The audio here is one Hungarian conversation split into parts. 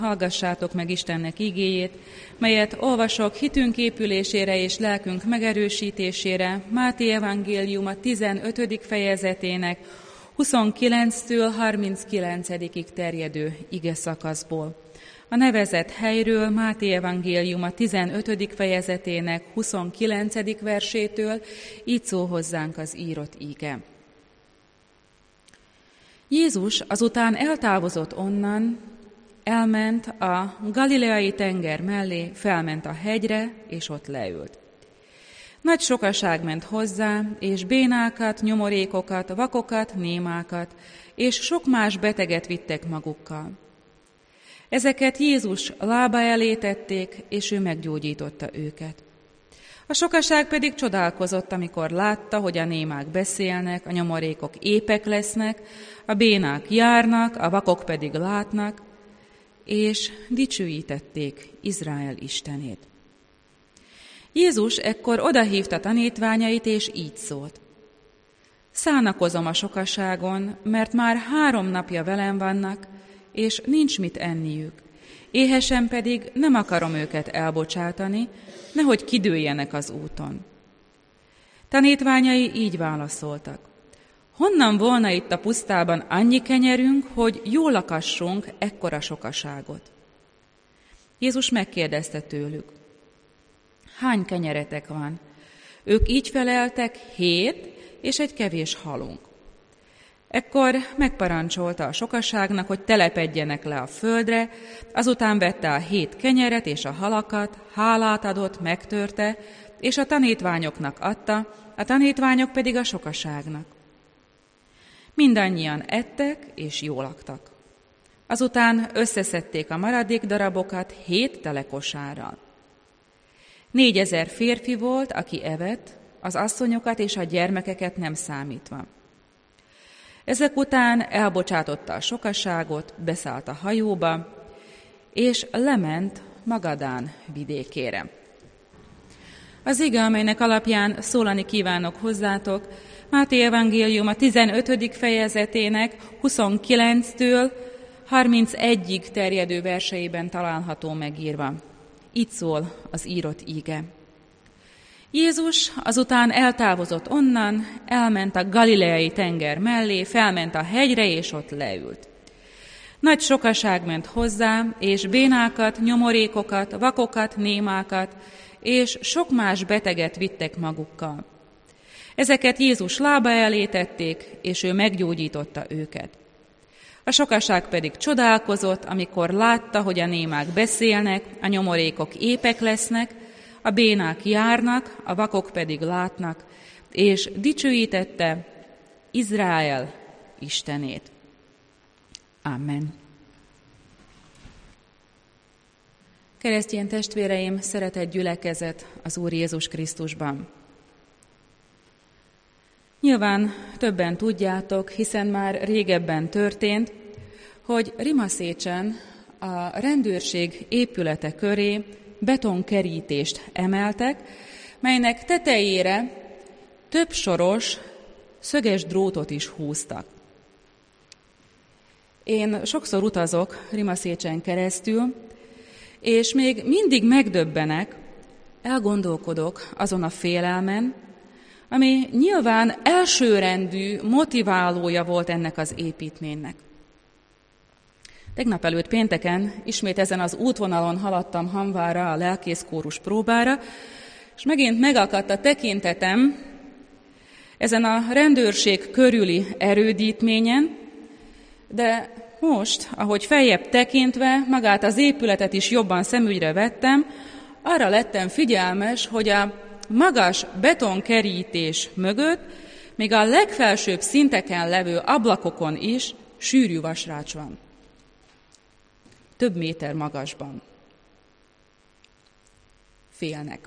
Hallgassátok meg Istennek igéjét, melyet olvasok hitünk épülésére és lelkünk megerősítésére, Máté evangéliuma 15. fejezetének 29-től 39-ig terjedő ige szakaszból. A nevezett helyről Máté evangéliuma 15. fejezetének 29. versétől így szól hozzánk az írott ige. Jézus azután eltávozott onnan, elment a galileai tenger mellé, felment a hegyre, és ott leült. Nagy sokaság ment hozzá, és bénákat, nyomorékokat, vakokat, némákat, és sok más beteget vittek magukkal. Ezeket Jézus lába elé tették, és ő meggyógyította őket. A sokaság pedig csodálkozott, amikor látta, hogy a némák beszélnek, a nyomorékok épek lesznek, a bénák járnak, a vakok pedig látnak, és dicsőítették Izrael Istenét. Jézus ekkor odahívta tanítványait, és így szólt. Szánakozom a sokaságon, mert már 3 napja velem vannak, és nincs mit enniük. Éhesen pedig nem akarom őket elbocsátani, nehogy kidőljenek az úton. Tanítványai így válaszoltak. Honnan volna itt a pusztában annyi kenyerünk, hogy jól lakassunk ekkora sokaságot? Jézus megkérdezte tőlük. Hány kenyeretek van? Ők így feleltek, 7, és egy kevés halunk. Ekkor megparancsolta a sokaságnak, hogy telepedjenek le a földre, azután vette a 7 kenyeret és a halakat, hálát adott, megtörte, és a tanítványoknak adta, a tanítványok pedig a sokaságnak. Mindannyian ettek és jól laktak. Azután összeszedték a maradék darabokat 7 telekosárral. 4000 férfi volt, aki evett, az asszonyokat és a gyermekeket nem számítva. Ezek után elbocsátotta a sokaságot, beszállt a hajóba, és lement Magadán vidékére. Az ige, amelynek alapján szólani kívánok hozzátok, Máté evangéliuma 15. fejezetének 29-től 31-ig terjedő verseiben található megírva. Így szól az írott ige. Jézus azután eltávozott onnan, elment a galileai tenger mellé, felment a hegyre, és ott leült. Nagy sokaság ment hozzá, és bénákat, nyomorékokat, vakokat, némákat, és sok más beteget vittek magukkal. Ezeket Jézus lába elé tették, és ő meggyógyította őket. A sokaság pedig csodálkozott, amikor látta, hogy a némák beszélnek, a nyomorékok épek lesznek, a bénák járnak, a vakok pedig látnak, és dicsőítette Izrael Istenét. Amen. Keresztény testvéreim, szeretett gyülekezet az Úr Jézus Krisztusban. Nyilván többen tudjátok, hiszen már régebben történt, hogy Rimaszécsen a rendőrség épülete köré betonkerítést emeltek, melynek tetejére több soros, szöges drótot is húztak. Én sokszor utazok Rimaszécsen keresztül, és még mindig megdöbbenek, elgondolkodok azon a félelmen, ami nyilván elsőrendű motiválója volt ennek az építménynek. Tegnap előtt pénteken ismét ezen az útvonalon haladtam Hamvára a lelkészkórus próbára, és megint megakadt a tekintetem ezen a rendőrség körüli erődítményen, de most, ahogy feljebb tekintve, magát az épületet is jobban szemügyre vettem, arra lettem figyelmes, hogy a magas betonkerítés mögött, még a legfelsőbb szinteken levő ablakokon is sűrű vasrács van. Több méter magasban. Félnek.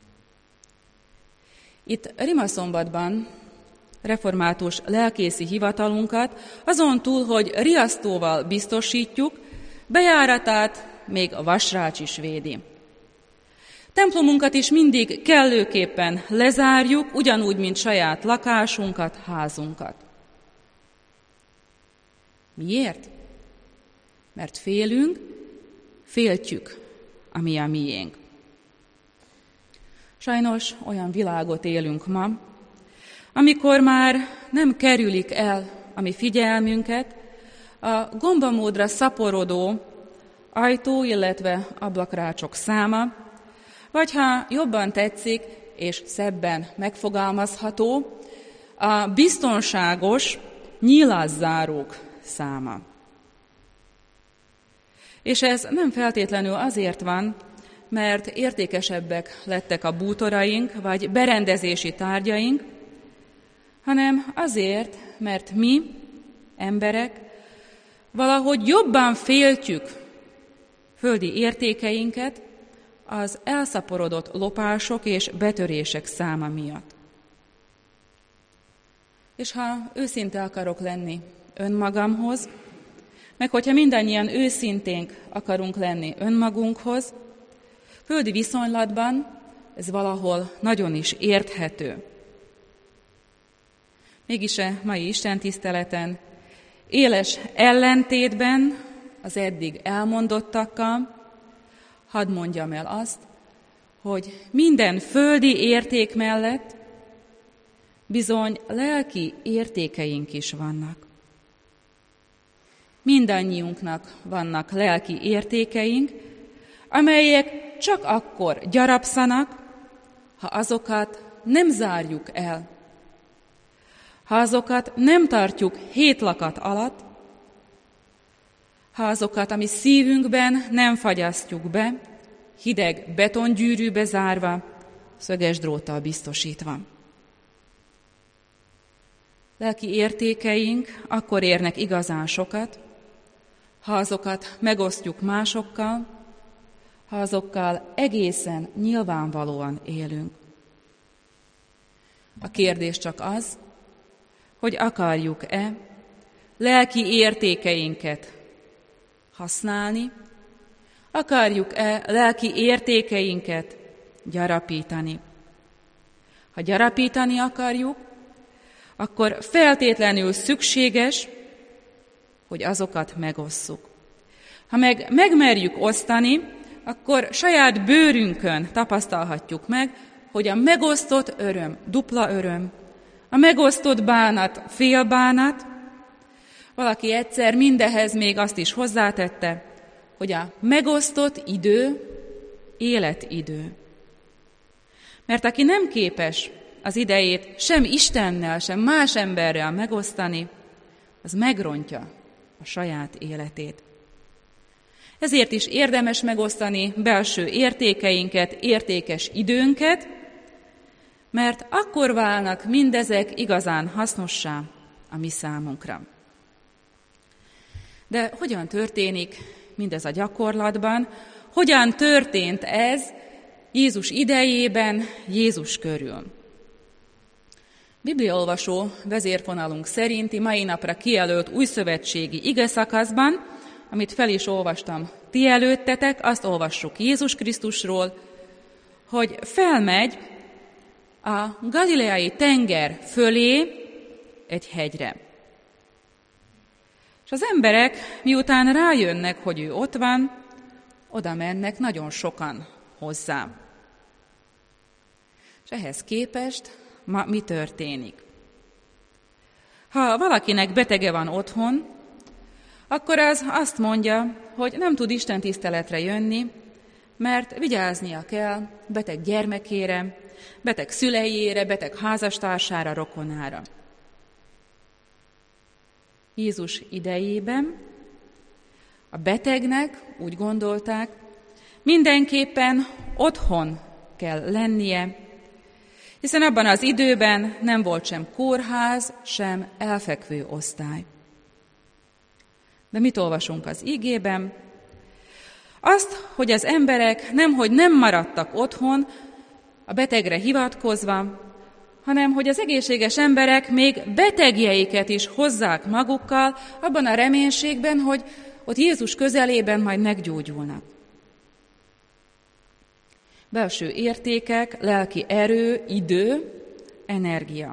Itt Rimaszombatban református lelkészi hivatalunkat azon túl, hogy riasztóval biztosítjuk, bejáratát még a vasrács is védi. Templomunkat is mindig kellőképpen lezárjuk, ugyanúgy, mint saját lakásunkat, házunkat. Miért? Mert félünk, féltjük, ami a miénk. Sajnos olyan világot élünk ma, amikor már nem kerülik el a mi figyelmünket a gombamódra szaporodó ajtó, illetve ablakrácsok száma, vagy ha jobban tetszik és szebben megfogalmazható, a biztonságos nyílászárók száma. És ez nem feltétlenül azért van, mert értékesebbek lettek a bútoraink, vagy berendezési tárgyaink, hanem azért, mert mi, emberek, valahogy jobban féltjük földi értékeinket az elszaporodott lopások és betörések száma miatt. És ha őszinte akarok lenni önmagamhoz, meg hogyha mindannyian őszinténk akarunk lenni önmagunkhoz, földi viszonylatban ez valahol nagyon is érthető. Mégis a mai istentiszteleten éles ellentétben az eddig elmondottakkal hadd mondjam el azt, hogy minden földi érték mellett bizony lelki értékeink is vannak. Mindannyiunknak vannak lelki értékeink, amelyek csak akkor gyarapszanak, ha azokat nem zárjuk el, ha azokat nem tartjuk hétlakat alatt, ha azokat a mi szívünkben nem fagyasztjuk be, hideg betongyűrűbe zárva, szöges dróttal biztosítva. Lelki értékeink akkor érnek igazán sokat, ha azokat megosztjuk másokkal, ha azokkal egészen nyilvánvalóan élünk. A kérdés csak az, hogy akarjuk-e lelki értékeinket használni, akarjuk-e lelki értékeinket gyarapítani. Ha gyarapítani akarjuk, akkor feltétlenül szükséges, hogy azokat megosszuk. Ha megmerjük osztani, akkor saját bőrünkön tapasztalhatjuk meg, hogy a megosztott öröm dupla öröm, a megosztott bánat fél bánat. Valaki egyszer mindehez még azt is hozzátette, hogy a megosztott idő életidő. Mert aki nem képes az idejét sem Istennel, sem más emberrel megosztani, az megrontja a saját életét. Ezért is érdemes megosztani belső értékeinket, értékes időnket, mert akkor válnak mindezek igazán hasznossá a mi számunkra. De hogyan történik mindez a gyakorlatban? Hogyan történt ez Jézus idejében, Jézus körül? Bibliaolvasó vezérfonalunk szerinti mai napra kijelölt újszövetségi igeszakaszban, amit fel is olvastam ti előttetek, azt olvassuk Jézus Krisztusról, hogy felmegy a galileai tenger fölé egy hegyre. És az emberek, miután rájönnek, hogy ő ott van, oda mennek nagyon sokan hozzá. És ehhez képest ma mi történik? Ha valakinek betege van otthon, akkor az azt mondja, hogy nem tud istentiszteletre jönni, mert vigyáznia kell beteg gyermekére, beteg szüleiére, beteg házastársára, rokonára. Jézus idejében a betegnek, úgy gondolták, mindenképpen otthon kell lennie, hiszen abban az időben nem volt sem kórház, sem elfekvő osztály. De mit olvasunk az igében? Azt, hogy az emberek nemhogy nem maradtak otthon a betegre hivatkozva, hanem hogy az egészséges emberek még betegjeiket is hozzák magukkal, abban a reménységben, hogy ott Jézus közelében majd meggyógyulnak. Belső értékek, lelki erő, idő, energia.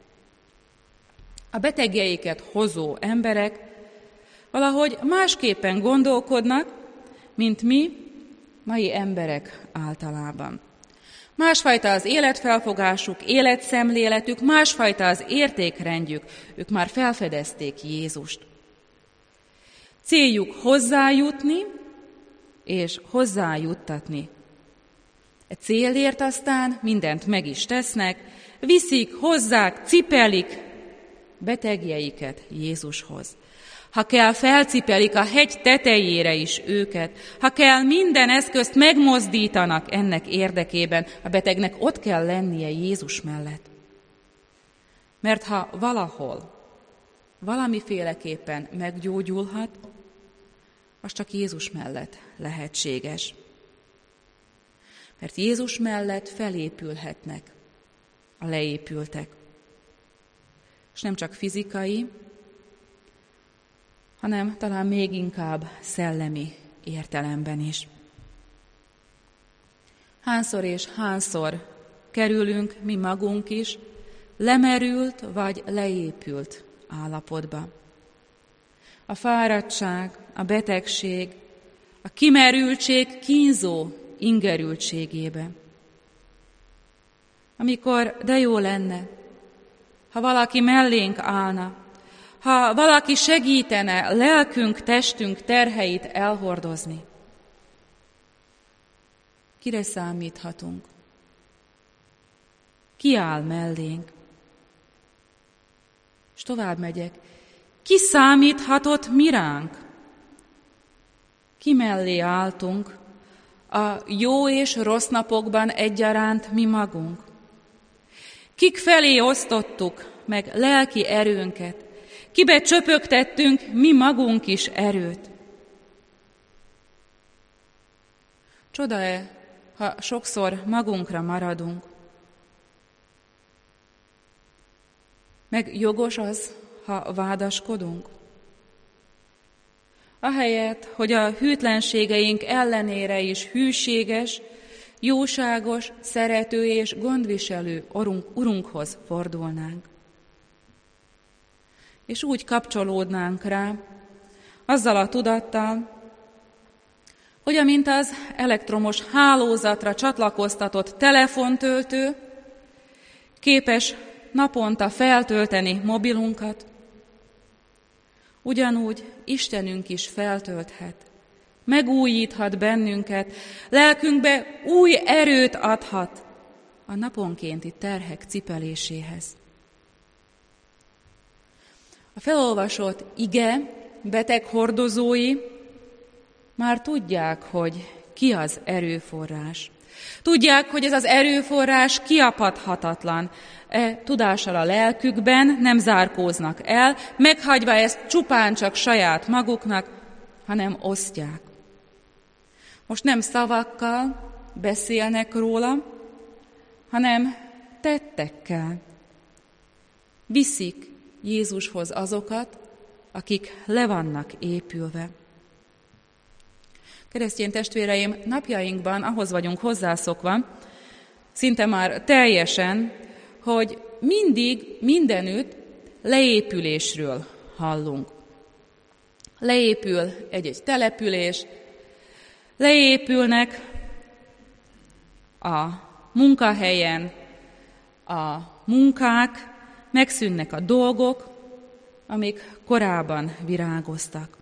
A betegjeiket hozó emberek valahogy másképpen gondolkodnak, mint mi, mai emberek általában. Másfajta az életfelfogásuk, életszemléletük, másfajta az értékrendjük. Ők már felfedezték Jézust. Céljuk hozzájutni és hozzájuttatni. E célért aztán mindent meg is tesznek, viszik, hozzák, cipelik betegjeiket Jézushoz. Ha kell, felcipelik a hegy tetejére is őket. Ha kell, minden eszközt megmozdítanak ennek érdekében. A betegnek ott kell lennie Jézus mellett. Mert ha valahol, valamiféleképpen meggyógyulhat, az csak Jézus mellett lehetséges. Mert Jézus mellett felépülhetnek a leépültek. És nem csak fizikai, hanem talán még inkább szellemi értelemben is. Hányszor és hányszor kerülünk mi magunk is lemerült vagy leépült állapotba. A fáradtság, a betegség, a kimerültség kínzó ingerültségébe. Amikor de jó lenne, ha valaki mellénk állna, ha valaki segítene lelkünk, testünk terheit elhordozni. Kire számíthatunk? Ki áll mellénk? És tovább megyek. Ki számíthatott mi ránk? Ki mellé álltunk a jó és rossz napokban egyaránt mi magunk? Kik felé osztottuk meg lelki erőnket? Kibe csöpögtettünk mi magunk is erőt? Csoda-e, ha sokszor magunkra maradunk? Meg jogos az, ha vádaskodunk? Ahelyett, hogy a hűtlenségeink ellenére is hűséges, jóságos, szerető és gondviselő Urunkhoz fordulnánk. És úgy kapcsolódnánk rá, azzal a tudattal, hogy amint az elektromos hálózatra csatlakoztatott telefontöltő képes naponta feltölteni mobilunkat, ugyanúgy Istenünk is feltölthet, megújíthat bennünket, lelkünkbe új erőt adhat a naponkénti terhek cipeléséhez. A felolvasott ige beteghordozói már tudják, hogy ki az erőforrás. Tudják, hogy ez az erőforrás kiapadhatatlan. Tudással a lelkükben nem zárkóznak el, meghagyva ezt csupán csak saját maguknak, hanem osztják. Most nem szavakkal beszélnek róla, hanem tettekkel. Viszik Jézushoz azokat, akik le vannak épülve. Keresztény testvéreim, napjainkban ahhoz vagyunk hozzászokva, szinte már teljesen, hogy mindig, mindenütt leépülésről hallunk. Leépül egy-egy település, leépülnek a munkahelyen a munkák, megszűnnek a dolgok, amik korábban virágoztak.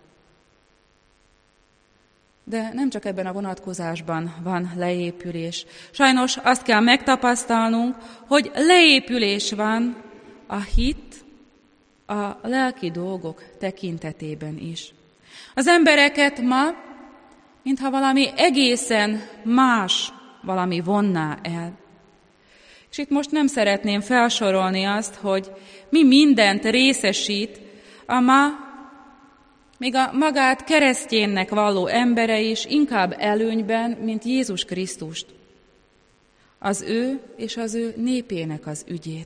De nem csak ebben a vonatkozásban van leépülés. Sajnos azt kell megtapasztalnunk, hogy leépülés van a hit, a lelki dolgok tekintetében is. Az embereket ma, mintha valami egészen más valami vonná el. És itt most nem szeretném felsorolni azt, hogy mi mindent részesít a ma, még a magát keresztjénnek valló embere is inkább előnyben, mint Jézus Krisztust. Az ő és az ő népének az ügyét.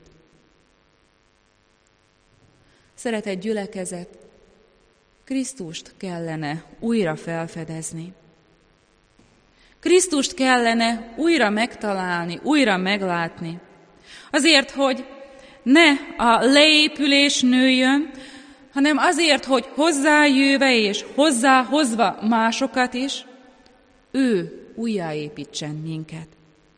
Szeretett gyülekezet, Krisztust kellene újra felfedezni. Krisztust kellene újra megtalálni, újra meglátni. Azért, hogy ne a leépülés nőjön, hanem azért, hogy hozzájöve és hozzáhozva másokat is, ő újjáépítsen minket.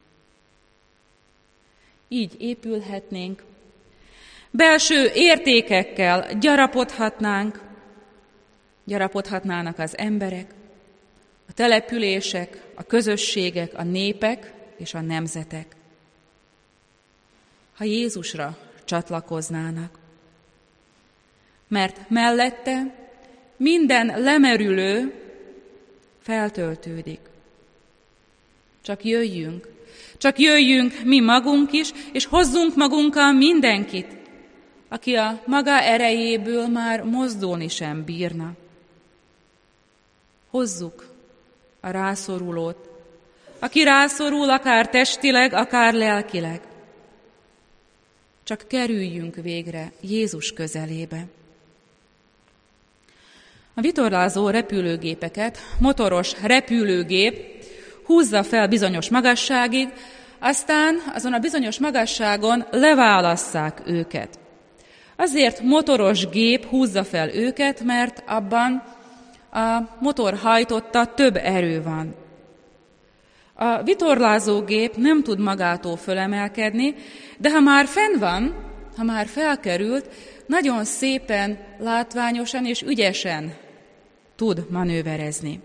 Így épülhetnénk, belső értékekkel gyarapodhatnának az emberek, a települések, a közösségek, a népek és a nemzetek. Ha Jézusra csatlakoznának, mert mellette minden lemerülő feltöltődik. Csak jöjjünk mi magunk is, és hozzunk magunkkal mindenkit, aki a maga erejéből már mozdulni sem bírna. Hozzuk a rászorulót, aki rászorul akár testileg, akár lelkileg. Csak kerüljünk végre Jézus közelébe. A vitorlázó repülőgépeket motoros repülőgép húzza fel bizonyos magasságig, aztán azon a bizonyos magasságon leválasszák őket. Azért motoros gép húzza fel őket, mert abban a motor hajtotta több erő van. A vitorlázógép nem tud magától fölemelkedni, de ha már fenn van, ha már felkerült, nagyon szépen, látványosan és ügyesen tud manőverezni.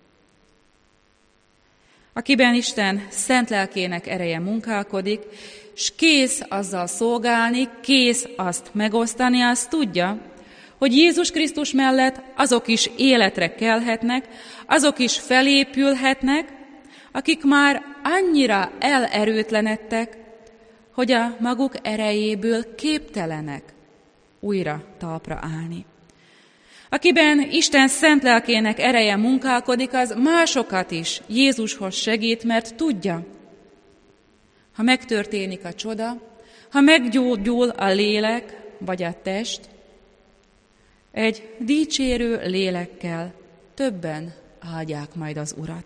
Akiben Isten szent lelkének ereje munkálkodik, s kész azzal szolgálni, kész azt megosztani, azt tudja, hogy Jézus Krisztus mellett azok is életre kelhetnek, azok is felépülhetnek, akik már annyira elerőtlenedtek, hogy a maguk erejéből képtelenek újra talpra állni. Akiben Isten szent lelkének ereje munkálkodik, az másokat is Jézushoz segít, mert tudja, ha megtörténik a csoda, ha meggyógyul a lélek vagy a test, egy dicsérő lélekkel többen áldják majd az Urat.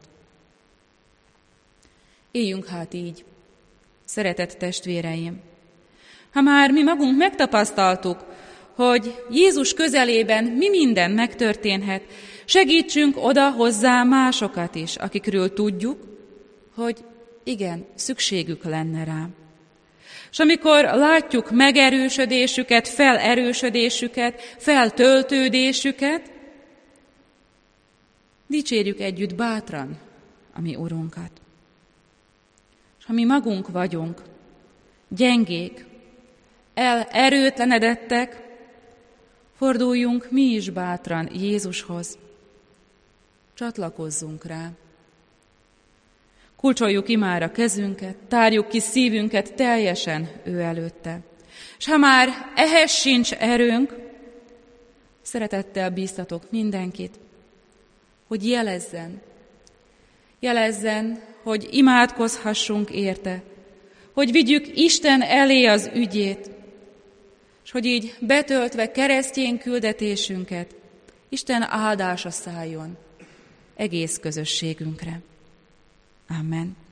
Éljünk hát így, szeretett testvéreim! Ha már mi magunk megtapasztaltuk, hogy Jézus közelében mi minden megtörténhet, segítsünk oda hozzá másokat is, akikről tudjuk, hogy igen, szükségük lenne rá. És amikor látjuk megerősödésüket, felerősödésüket, feltöltődésüket, dicsérjük együtt bátran a mi Urunkat. És ha mi magunk vagyunk, gyengék, elerőtlenedettek, forduljunk mi is bátran Jézushoz. Csatlakozzunk rá. Kulcsoljuk imára kezünket, tárjuk ki szívünket teljesen ő előtte. És ha már ehhez sincs erőnk, szeretettel bíztatok mindenkit, hogy jelezzen, hogy imádkozhassunk érte, hogy vigyük Isten elé az ügyét, és hogy így betöltve keresztény küldetésünket, Isten áldása szálljon egész közösségünkre. Amen.